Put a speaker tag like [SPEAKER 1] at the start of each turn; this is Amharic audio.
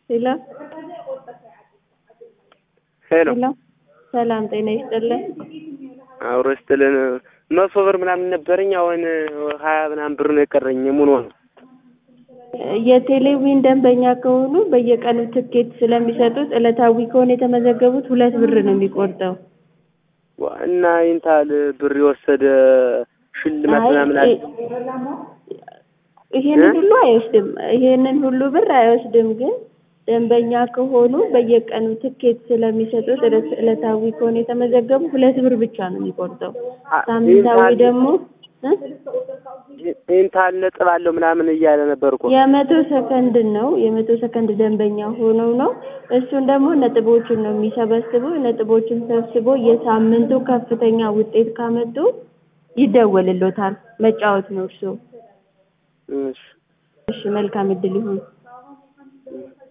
[SPEAKER 1] ሄሎ
[SPEAKER 2] ሄሎ
[SPEAKER 1] ሰላም ጤና ይስጥልኝ።
[SPEAKER 2] አውሮ ይስጥልን። 100 ብር ምናምን ነበርኝ አሁን 20 ምናምን ብር ነው የቀረኝ። ምን ሆነ?
[SPEAKER 1] የቴሌቪዥን ደንበኛ ከሆኑ በየቀኑ ትኬት ስለሚሰጡት ዕለታዊ ከሆነ የተመዘገቡት 2 ብር ነው የሚቆርጠው።
[SPEAKER 2] እና ይንታል ብር የወሰደ ሽልማት ምናምን አለ?
[SPEAKER 1] ይሄንን ሁሉ ብር አይወስድም። ግን ደንበኛ ከሆኑ በየቀኑ ትኬት ስለሚሰጡት ዕለታዊ ከሆነ የተመዘገቡ 2 ብር ብቻ ነው የሚቆርጠው። ሳምንታዊ ደግሞ
[SPEAKER 2] ይንታል ነጥብ አለው ምናምን እያለ ነበርኩ።
[SPEAKER 1] የ100 ሰከንድ ነው። የ100 ሰከንድ ደንበኛ ሆነው ነው። እሱን ደግሞ ነጥቦችን ነው የሚሰበስበው። ነጥቦችን ሰብስቦ የሳምንቱ ከፍተኛ ውጤት ካመጡ ይደወልልዎታል። መጫወት ነው እርሱ። እሺ መልካም እድል ይሁን።